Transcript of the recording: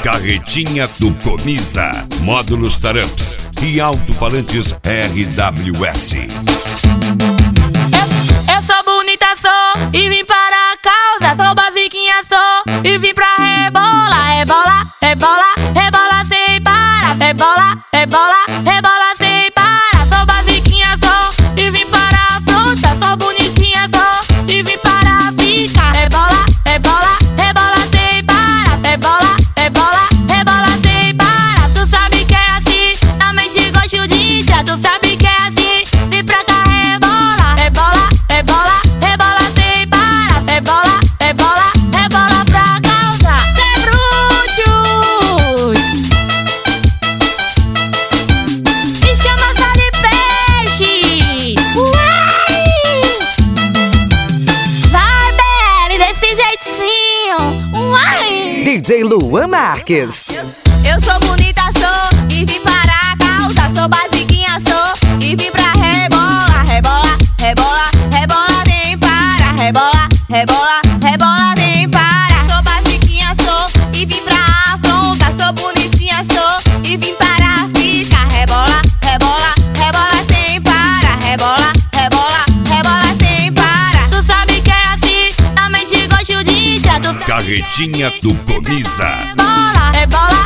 Carretinha do Comisa, módulos Taramps e alto-falantes RWS. Eu sou bonita, sou, e vim para a causa. Sou basiquinha, sou, e vim pra rebolar. Rebola, rebola, rebola sem parar. Rebola, rebola, rebola sem parar. Sou basiquinha, sou, e vim para a fronta. Sou bonitinha, sou, e vim para ficar. Rebola, rebola, rebola sem parar. Rebola, rebola, rebola sem parar. Tu sabe que é assim, na mente gosto de entrar. Tu sabe que é assim, vim pra cá rebola. Rebola, rebola, rebola sem parar. Rebola, rebola, rebola pra causar. Sem bruxos, esquema só de peixe. Uai! Vai, bebe, desse jeitinho. Uai! DJ Luan Marques. Eu sou bonita, sou, e vim para a causa. Sou basiquinha, sou, e vim pra rebola. Rebola, rebola, rebola nem para. Rebola, rebola, rebola nem para. Sou basiquinha, sou, e vim pra afronta. Sou bonitinha, sou, e vim para ficar. Rebola, rebola, rebola sem para. Rebola, rebola, rebola sem para. Tu sabe que é assim, na mente gosto de entrar. Tu Carretinha do Comisa. rebola, rebola,